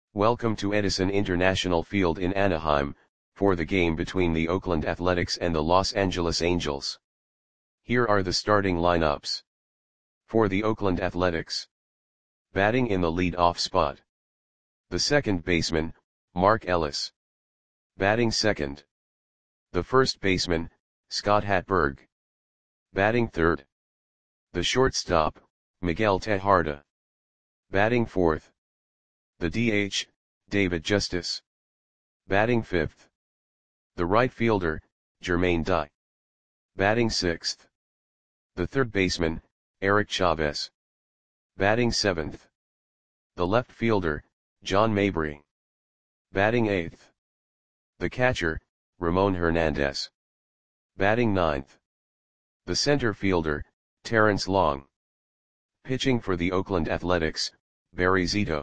Welcome to Edison International Field in Anaheim, for the game between the Oakland Athletics and the Los Angeles Angels. Here are the starting lineups. For the Oakland Athletics. Batting in the lead-off spot. The second baseman, Mark Ellis. Batting second. The first baseman, Scott Hatteberg. Batting third. The shortstop, Miguel Tejada. Batting fourth. The DH, David Justice. Batting fifth. The right fielder, Jermaine Dye. Batting sixth. The third baseman, Eric Chavez. Batting seventh. The left fielder, John Mabry. Batting eighth. The catcher, Ramon Hernandez. Batting ninth. The center fielder, Terrence Long. Pitching for the Oakland Athletics, Barry Zito.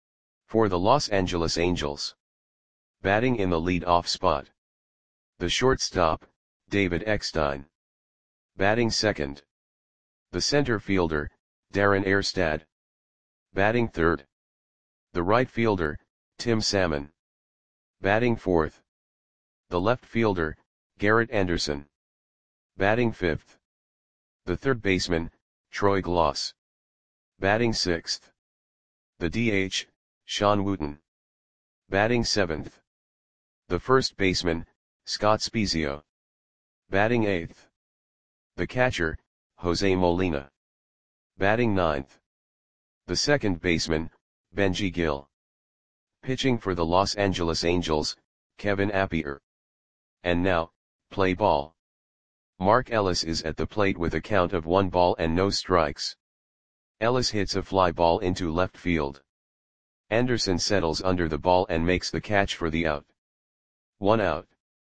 For the Los Angeles Angels. Batting in the lead-off spot. The shortstop, David Eckstein. Batting second. The center fielder, Darren Erstad. Batting third. The right fielder, Tim Salmon. Batting fourth. The left fielder, Garrett Anderson. Batting fifth. The third baseman, Troy Glaus. Batting sixth. The DH, Sean Wooten. Batting seventh. The first baseman, Scott Spiezio. Batting eighth. The catcher, Jose Molina. Batting ninth. The second baseman, Benji Gil. Pitching for the Los Angeles Angels, Kevin Appier. And now, play ball. Mark Ellis is at the plate with a count of 1 ball and no strikes. Ellis hits a fly ball into left field. Anderson settles under the ball and makes the catch for the out. 1 out.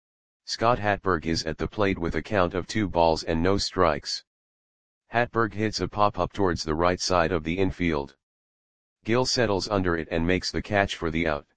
Scott Hatteberg is at the plate with a count of 2 balls and no strikes. Hatteberg hits a pop-up towards the right side of the infield. Gil settles under it and makes the catch for the out.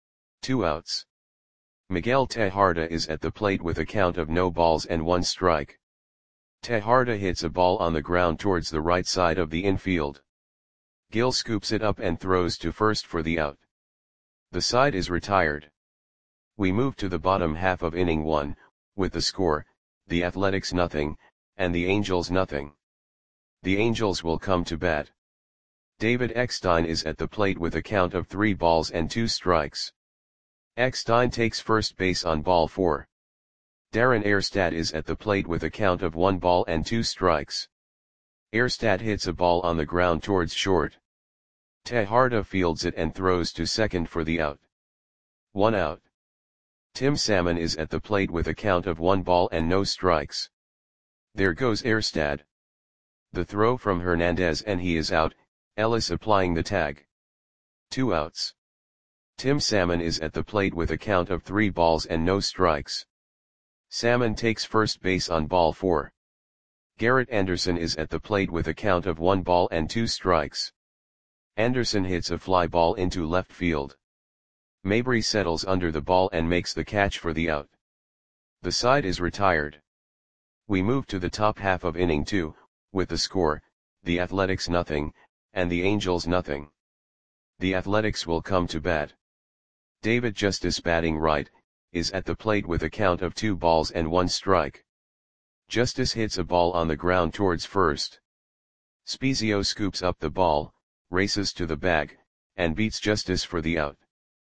2 outs. Miguel Tejada is at the plate with a count of no balls and 1 strike. Tejada hits a ball on the ground towards the right side of the infield. Gil scoops it up and throws to first for the out. The side is retired. We move to the bottom half of inning 1, with the score, the Athletics nothing, and the Angels nothing. The Angels will come to bat. David Eckstein is at the plate with a count of 3 balls and 2 strikes. Eckstein takes first base on ball 4. Darren Erstad is at the plate with a count of 1 ball and 2 strikes. Erstad hits a ball on the ground towards short. Tejada fields it and throws to second for the out. 1 out. Tim Salmon is at the plate with a count of 1 ball and no strikes. There goes Erstad. The throw from Hernandez and he is out, Ellis applying the tag. 2 outs. Tim Salmon is at the plate with a count of 3 balls and no strikes. Salmon takes first base on ball 4. Garrett Anderson is at the plate with a count of 1 ball and 2 strikes. Anderson hits a fly ball into left field. Mabry settles under the ball and makes the catch for the out. The side is retired. We move to the top half of inning 2, with the score, the Athletics nothing, and the Angels nothing. The Athletics will come to bat. David Justice batting right, is at the plate with a count of 2 balls and 1 strike. Justice hits a ball on the ground towards first. Spiezio scoops up the ball, races to the bag, and beats Justice for the out.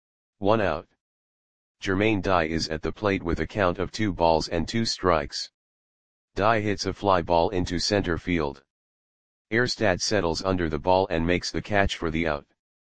1 out. Jermaine Dye is at the plate with a count of 2 balls and 2 strikes. Dye hits a fly ball into center field. Erstad settles under the ball and makes the catch for the out.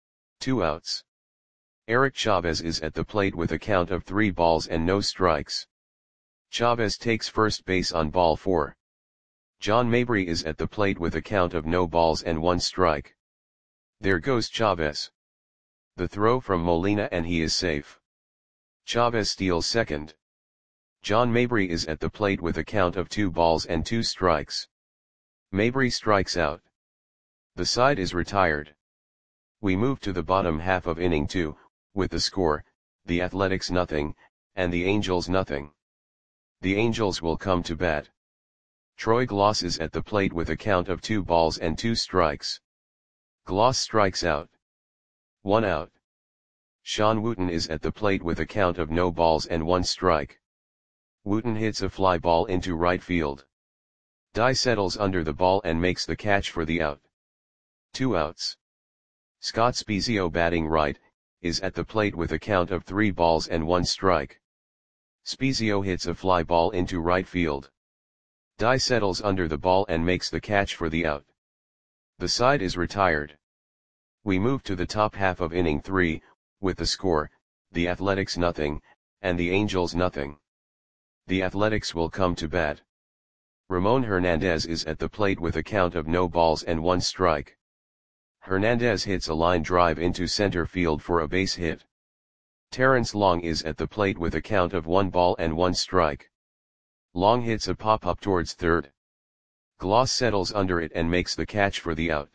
2 outs. Eric Chavez is at the plate with a count of 3 balls and no strikes. Chavez takes first base on ball 4. John Mabry is at the plate with a count of no balls and 1 strike. There goes Chavez. The throw from Molina and he is safe. Chavez steals second. John Mabry is at the plate with a count of 2 balls and 2 strikes. Mabry strikes out. The side is retired. We move to the bottom half of inning 2, with the score, the Athletics nothing, and the Angels nothing. The Angels will come to bat. Troy Glaus is at the plate with a count of 2 balls and 2 strikes. Glaus strikes out. 1 out. Sean Wooten is at the plate with a count of no balls and 1 strike. Wooten hits a fly ball into right field. Dye settles under the ball and makes the catch for the out. 2 outs. Scott Spiezio, batting right, is at the plate with a count of 3 balls and 1 strike. Spiezio hits a fly ball into right field. Dye settles under the ball and makes the catch for the out. The side is retired. We move to the top half of inning 3, with the score, the Athletics 0, and the Angels 0. The Athletics will come to bat. Ramon Hernandez is at the plate with a count of no balls and 1 strike. Hernandez hits a line drive into center field for a base hit. Terrence Long is at the plate with a count of 1 ball and 1 strike. Long hits a pop-up towards third. Gloss settles under it and makes the catch for the out.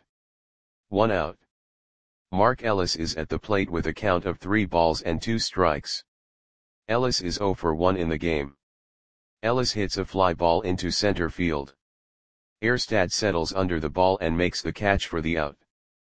1 out. Mark Ellis is at the plate with a count of 3 balls and 2 strikes. Ellis is 0 for 1 in the game. Ellis hits a fly ball into center field. Erstad settles under the ball and makes the catch for the out.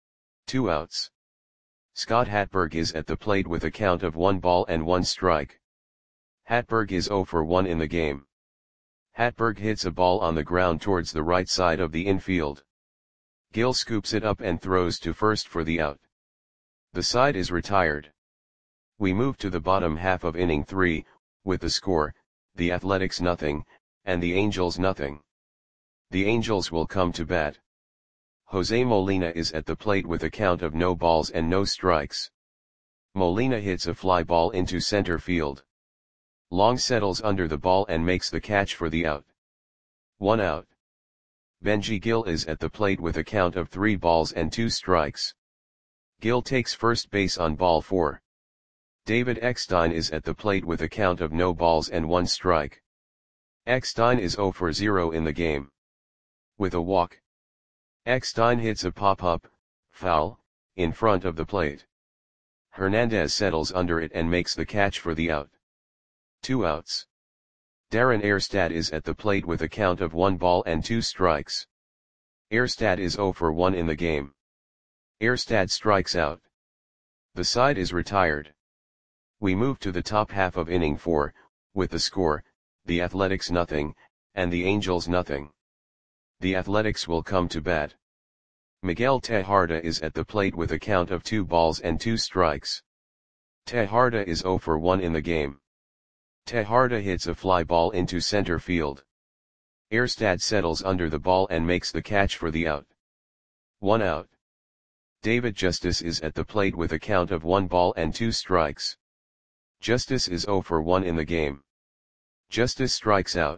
2 outs. Scott Hatberg is at the plate with a count of 1 ball and 1 strike. Hatberg is 0 for 1 in the game. Hatberg hits a ball on the ground towards the right side of the infield. Gill scoops it up and throws to first for the out. The side is retired. We move to the bottom half of inning 3, with the score, the Athletics 0, and the Angels 0. The Angels will come to bat. Jose Molina is at the plate with a count of no balls and no strikes. Molina hits a fly ball into center field. Long settles under the ball and makes the catch for the out. 1 out. Benji Gill is at the plate with a count of 3 balls and 2 strikes. Gill takes first base on ball 4. David Eckstein is at the plate with a count of no balls and 1 strike. Eckstein is 0 for 0 in the game. With a walk, Eckstein hits a pop-up, foul, in front of the plate. Hernandez settles under it and makes the catch for the out. 2 outs. Darren Erstad is at the plate with a count of 1 ball and 2 strikes. Erstad is 0 for 1 in the game. Erstad strikes out. The side is retired. We move to the top half of inning 4, with the score, the Athletics 0, and the Angels 0. The Athletics will come to bat. Miguel Tejada is at the plate with a count of 2 balls and 2 strikes. Tejada is 0 for 1 in the game. Tejada hits a fly ball into center field. Erstad settles under the ball and makes the catch for the out. 1 out. David Justice is at the plate with a count of 1 ball and 2 strikes. Justice is 0 for 1 in the game. Justice strikes out.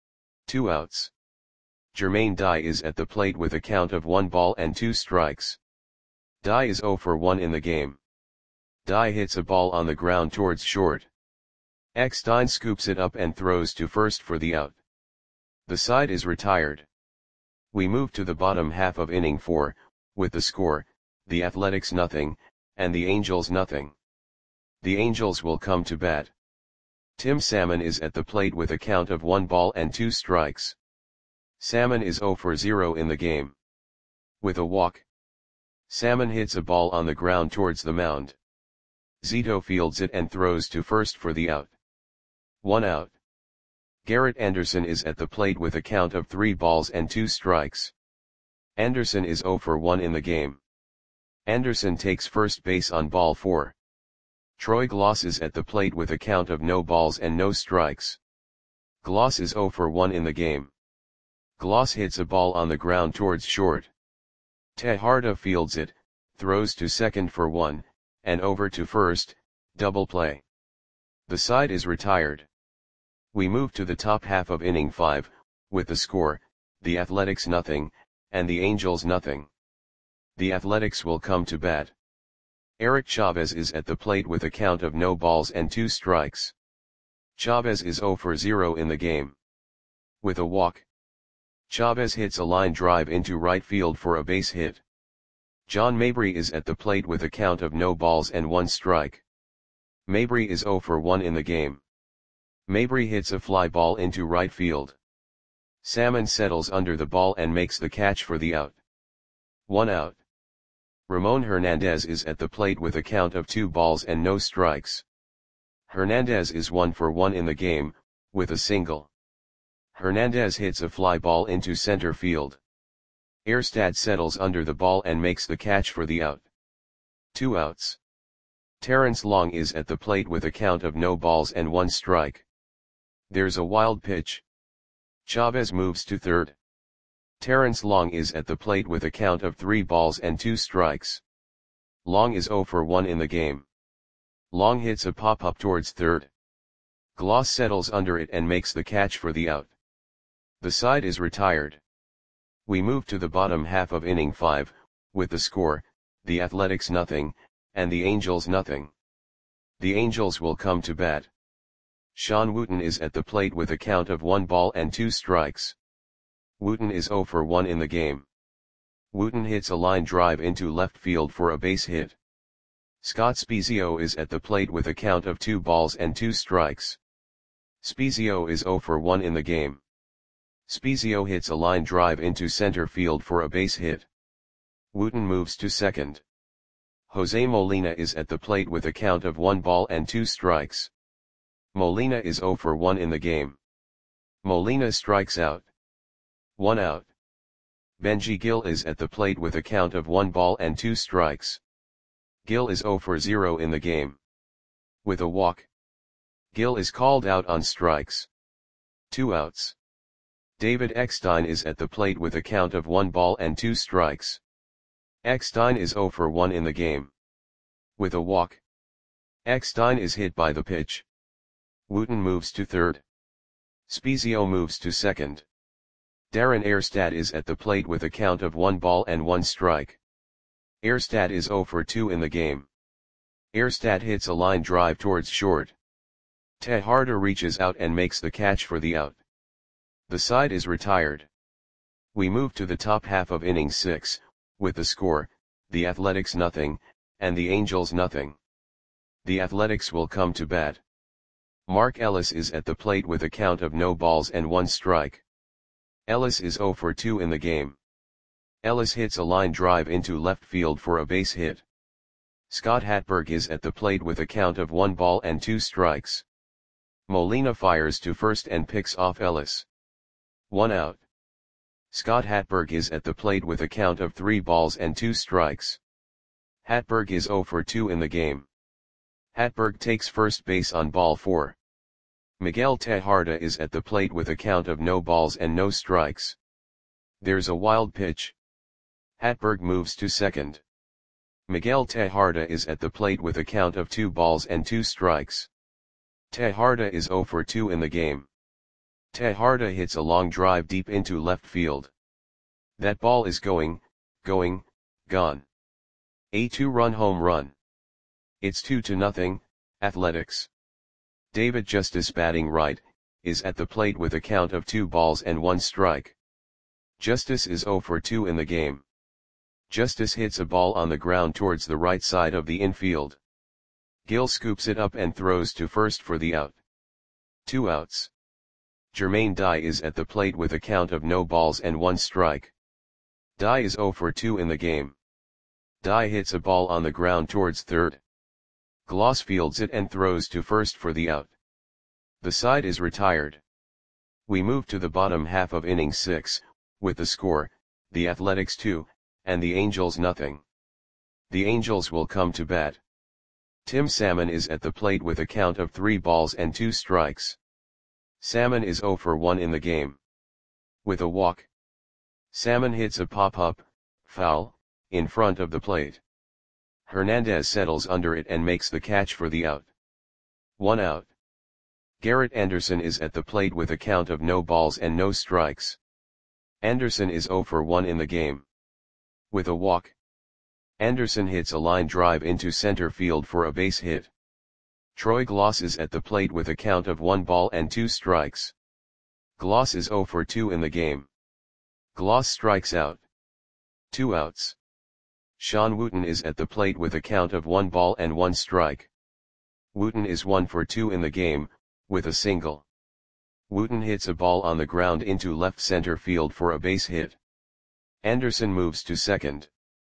2 outs. Jermaine Dye is at the plate with a count of 1 ball and 2 strikes. Dye is 0 for 1 in the game. Dye hits a ball on the ground towards short. Eckstein scoops it up and throws to first for the out. The side is retired. We move to the bottom half of inning 4, with the score, the Athletics 0, and the Angels 0. The Angels will come to bat. Tim Salmon is at the plate with a count of 1 ball and 2 strikes. Salmon is 0 for 0 in the game. With a walk, Salmon hits a ball on the ground towards the mound. Zito fields it and throws to first for the out. 1 out. Garrett Anderson is at the plate with a count of 3 balls and 2 strikes. Anderson is 0 for 1 in the game. Anderson takes first base on ball 4. Troy Gloss is at the plate with a count of no balls and no strikes. Gloss is 0 for 1 in the game. Gloss hits a ball on the ground towards short. Tejada fields it, throws to second for 1, and over to first, double play. The side is retired. We move to the top half of inning 5, with the score, the Athletics 0, and the Angels 0. The Athletics will come to bat. Eric Chavez is at the plate with a count of no balls and 2 strikes. Chavez is 0 for 0 in the game. With a walk, Chavez hits a line drive into right field for a base hit. John Mabry is at the plate with a count of no balls and 1 strike. Mabry is 0 for 1 in the game. Mabry hits a fly ball into right field. Salmon settles under the ball and makes the catch for the out. 1 out. Ramon Hernandez is at the plate with a count of 2 balls and no strikes. Hernandez is 1 for 1 in the game, with a single. Hernandez hits a fly ball into center field. Erstad settles under the ball and makes the catch for the out. 2 outs. Terrence Long is at the plate with a count of no balls and 1 strike. There's a wild pitch. Chavez moves to third. Terrence Long is at the plate with a count of 3 balls and 2 strikes. Long is 0 for 1 in the game. Long hits a pop-up towards third. Gloss settles under it and makes the catch for the out. The side is retired. We move to the bottom half of inning 5, with the score, the Athletics nothing, and the Angels nothing. The Angels will come to bat. Sean Wooten is at the plate with a count of 1 ball and 2 strikes. Wooten is 0 for 1 in the game. Wooten hits a line drive into left field for a base hit. Scott Spiezio is at the plate with a count of 2 balls and 2 strikes. Spiezio is 0 for 1 in the game. Spiezio hits a line drive into center field for a base hit. Wooten moves to second. Jose Molina is at the plate with a count of 1 ball and 2 strikes. Molina is 0 for 1 in the game. Molina strikes out. 1 out. Benji Gil is at the plate with a count of 1 ball and 2 strikes. Gil is 0 for 0 in the game. With a walk. Gil is called out on strikes. 2 outs. David Eckstein is at the plate with a count of 1 ball and 2 strikes. Eckstein is 0 for 1 in the game. With a walk. Eckstein is hit by the pitch. Wooten moves to third. Spiezio moves to second. Darren Erstad is at the plate with a count of 1 ball and 1 strike. Erstad is 0 for 2 in the game. Erstad hits a line drive towards short. Tejada reaches out and makes the catch for the out. The side is retired. We move to the top half of inning 6, with the score, the Athletics nothing, and the Angels nothing. The Athletics will come to bat. Mark Ellis is at the plate with a count of no balls and 1 strike. Ellis is 0 for 2 in the game. Ellis hits a line drive into left field for a base hit. Scott Hatberg is at the plate with a count of 1 ball and 2 strikes. Molina fires to first and picks off Ellis. 1 out. Scott Hatberg is at the plate with a count of 3 balls and 2 strikes. Hatberg is 0 for 2 in the game. Hatberg takes first base on ball 4. Miguel Tejada is at the plate with a count of no balls and no strikes. There's a wild pitch. Hatberg moves to second. Miguel Tejada is at the plate with a count of 2 balls and 2 strikes. Tejada is 0 for 2 in the game. Tejada hits a long drive deep into left field. That ball is gone. A 2-run home run. It's 2-0, Athletics. David Justice, batting right, is at the plate with a count of 2 balls and 1 strike. Justice is 0 for 2 in the game. Justice hits a ball on the ground towards the right side of the infield. Gil scoops it up and throws to first for the out. 2 outs. Jermaine Dye is at the plate with a count of no balls and 1 strike. Dye is 0 for 2 in the game. Dye hits a ball on the ground towards third. Gloss fields it and throws to first for the out. The side is retired. We move to the bottom half of inning 6, with the score, the Athletics 2, and the Angels nothing. The Angels will come to bat. Tim Salmon is at the plate with a count of 3 balls and 2 strikes. Salmon is 0 for 1 in the game. With a walk. Salmon hits a pop-up, foul, in front of the plate. Hernandez settles under it and makes the catch for the out. 1 out. Garrett Anderson is at the plate with a count of no balls and no strikes. Anderson is 0 for 1 in the game. With a walk. Anderson hits a line drive into center field for a base hit. Troy Gloss is at the plate with a count of 1 ball and 2 strikes. Gloss is 0 for 2 in the game. Gloss strikes out. 2 outs. Sean Wooten is at the plate with a count of 1 ball and 1 strike. Wooten is 1 for 2 in the game, with a single. Wooten hits a ball on the ground into left center field for a base hit. Anderson moves to second.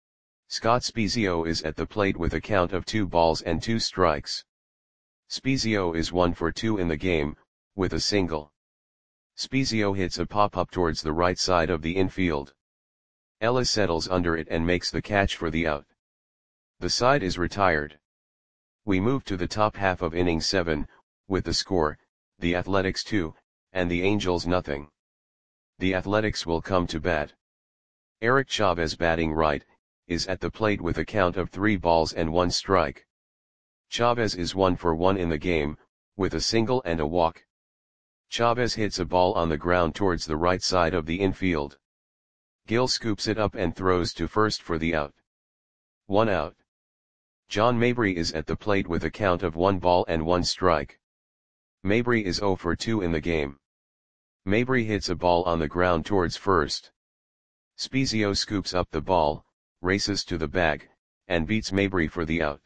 Scott Spiezio is at the plate with a count of 2 balls and 2 strikes. Spiezio is 1 for 2 in the game, with a single. Spiezio hits a pop-up towards the right side of the infield. Ellis settles under it and makes the catch for the out. The side is retired. We move to the top half of inning 7, with the score, the Athletics 2, and the Angels nothing. The Athletics will come to bat. Eric Chavez, batting right, is at the plate with a count of 3 balls and 1 strike. Chavez is 1 for 1 in the game, with a single and a walk. Chavez hits a ball on the ground towards the right side of the infield. Gil scoops it up and throws to first for the out. 1 out. John Mabry is at the plate with a count of 1 ball and 1 strike. Mabry is 0 for 2 in the game. Mabry hits a ball on the ground towards first. Spiezio scoops up the ball, races to the bag, and beats Mabry for the out.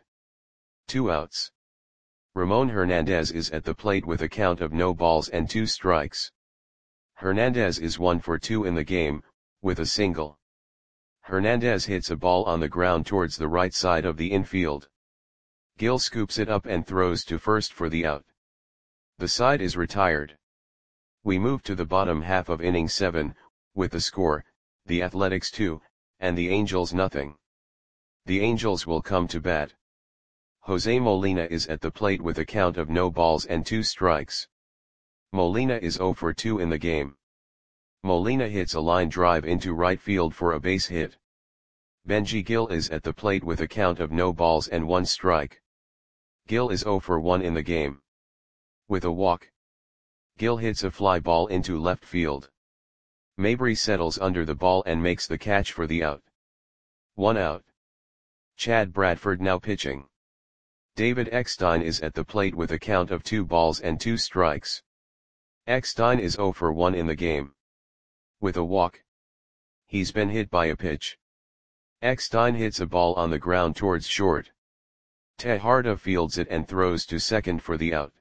2 outs. Ramon Hernandez is at the plate with a count of no balls and 2 strikes. Hernandez is 1 for 2 in the game, with a single. Hernandez hits a ball on the ground towards the right side of the infield. Gil scoops it up and throws to first for the out. The side is retired. We move to the bottom half of inning 7, with the score, the Athletics 2, and the Angels nothing. The Angels will come to bat. Jose Molina is at the plate with a count of no balls and 2 strikes. Molina is 0 for 2 in the game. Molina hits a line drive into right field for a base hit. Benji Gil is at the plate with a count of no balls and 1 strike. Gil is 0 for 1 in the game. With a walk, Gil hits a fly ball into left field. Mabry settles under the ball and makes the catch for the out. 1 out. Chad Bradford now pitching. David Eckstein is at the plate with a count of 2 balls and 2 strikes. Eckstein is 0 for 1 in the game. With a walk, he's been hit by a pitch. Eckstein hits a ball on the ground towards short. Tejardo fields it and throws to second for the out.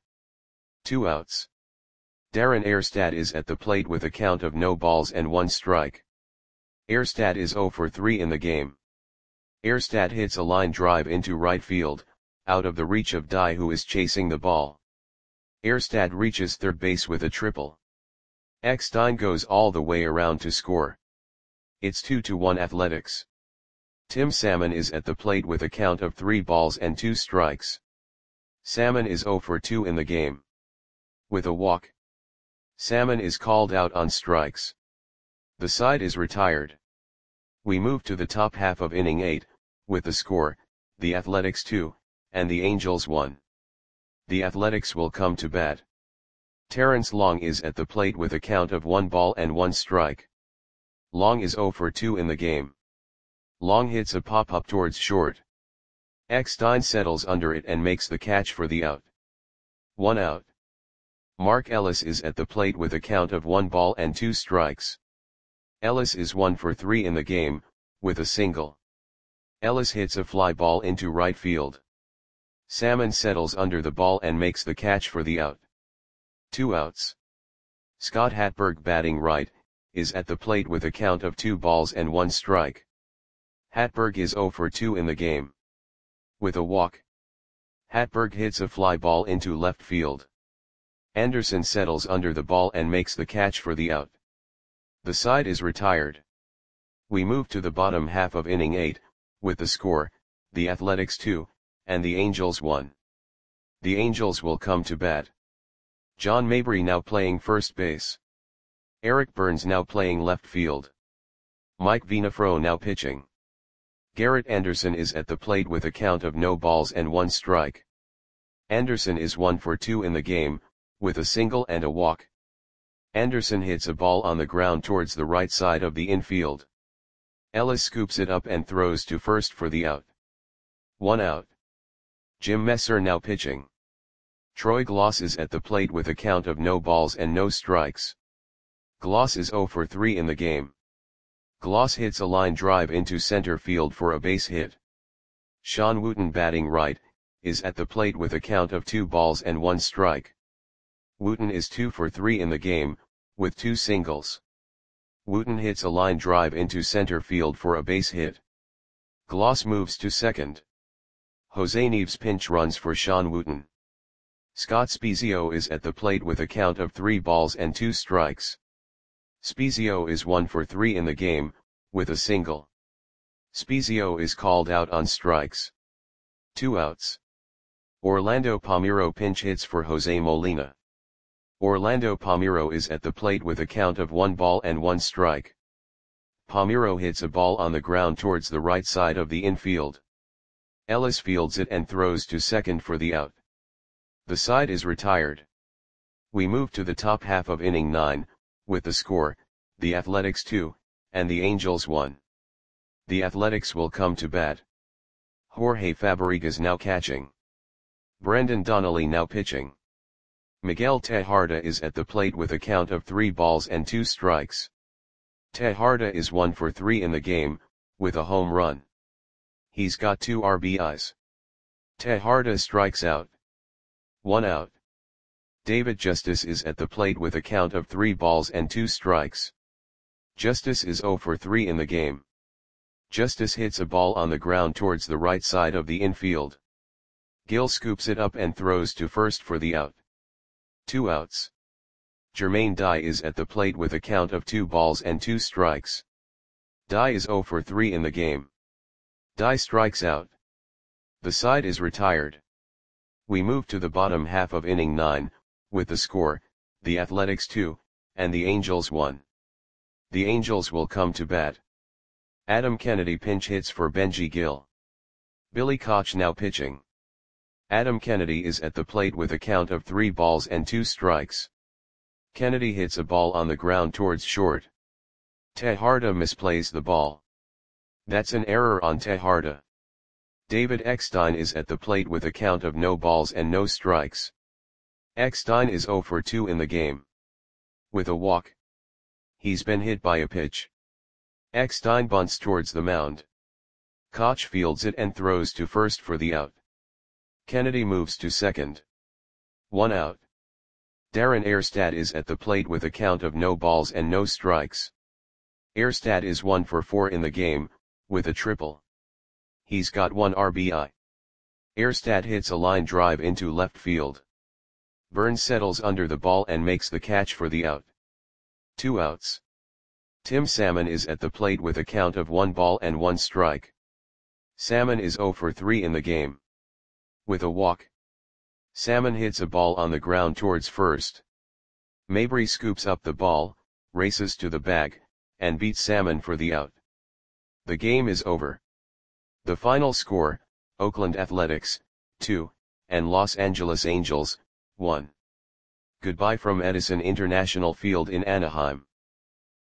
2 outs. Darren Erstad is at the plate with a count of no balls and 1 strike. Erstad is 0 for 3 in the game. Erstad hits a line drive into right field, out of the reach of Dye, who is chasing the ball. Erstad reaches third base with a triple. Eckstein goes all the way around to score. It's 2-1 Athletics. Tim Salmon is at the plate with a count of 3 balls and 2 strikes. Salmon is 0 for 2 in the game. With a walk, Salmon is called out on strikes. The side is retired. We move to the top half of inning 8, with the score, the Athletics 2, and the Angels 1. The Athletics will come to bat. Terrence Long is at the plate with a count of 1 ball and 1 strike. Long is 0 for 2 in the game. Long hits a pop-up towards short. Eckstein settles under it and makes the catch for the out. 1 out. Mark Ellis is at the plate with a count of 1 ball and 2 strikes. Ellis is 1 for 3 in the game, with a single. Ellis hits a fly ball into right field. Salmon settles under the ball and makes the catch for the out. 2 outs. Scott Hatberg, batting right, is at the plate with a count of 2 balls and 1 strike. Hatberg is 0 for 2 in the game. With a walk, Hatberg hits a fly ball into left field. Anderson settles under the ball and makes the catch for the out. The side is retired. We move to the bottom half of inning 8, with the score, the Athletics 2, and the Angels 1. The Angels will come to bat. John Mabry now playing first base. Eric Burns now playing left field. Mike Vinafro now pitching. Garrett Anderson is at the plate with a count of no balls and 1 strike. Anderson is 1 for 2 in the game, with a single and a walk. Anderson hits a ball on the ground towards the right side of the infield. Ellis scoops it up and throws to first for the out. 1 out. Jim Messer now pitching. Troy Gloss is at the plate with a count of no balls and no strikes. Gloss is 0 for 3 in the game. Gloss hits a line drive into center field for a base hit. Sean Wooten, batting right, is at the plate with a count of 2 balls and 1 strike. Wooten is 2 for 3 in the game, with 2 singles. Wooten hits a line drive into center field for a base hit. Gloss moves to second. Jose Neves pinch runs for Sean Wooten. Scott Spiezio is at the plate with a count of 3 balls and 2 strikes. Spiezio is 1 for 3 in the game, with a single. Spiezio is called out on strikes. 2 outs. Orlando Palmeiro pinch hits for Jose Molina. Orlando Palmeiro is at the plate with a count of 1 ball and 1 strike. Palmeiro hits a ball on the ground towards the right side of the infield. Ellis fields it and throws to second for the out. The side is retired. We move to the top half of inning 9, with the score, the Athletics 2, and the Angels 1. The Athletics will come to bat. Jorge Fabregas now catching. Brendan Donnelly now pitching. Miguel Tejada is at the plate with a count of 3 balls and 2 strikes. Tejada is 1 for 3 in the game, with a home run. He's got 2 RBIs. Tejada strikes out. 1 out. David Justice is at the plate with a count of 3 balls and 2 strikes. Justice is 0 for 3 in the game. Justice hits a ball on the ground towards the right side of the infield. Gil scoops it up and throws to first for the out. 2 outs. Jermaine Dye is at the plate with a count of 2 balls and 2 strikes. Dye is 0 for 3 in the game. Dye strikes out. The side is retired. We move to the bottom half of inning 9, with the score, the Athletics 2, and the Angels 1. The Angels will come to bat. Adam Kennedy pinch hits for Benji Gil. Billy Koch now pitching. Adam Kennedy is at the plate with a count of 3 balls and 2 strikes. Kennedy hits a ball on the ground towards short. Tejada misplays the ball. That's an error on Tejada. David Eckstein is at the plate with a count of no balls and no strikes. Eckstein is 0 for 2 in the game. With a walk. He's been hit by a pitch. Eckstein bunts towards the mound. Koch fields it and throws to first for the out. Kennedy moves to second. 1 out. Darren Erstad is at the plate with a count of no balls and no strikes. Erstad is 1 for 4 in the game, with a triple. He's got 1 RBI. Erstad hits a line drive into left field. Burns settles under the ball and makes the catch for the out. 2 outs. Tim Salmon is at the plate with a count of 1 ball and 1 strike. Salmon is 0 for 3 in the game. With a walk. Salmon hits a ball on the ground towards first. Mabry scoops up the ball, races to the bag, and beats Salmon for the out. The game is over. The final score, Oakland Athletics, 2, and Los Angeles Angels, 1. Goodbye from Edison International Field in Anaheim.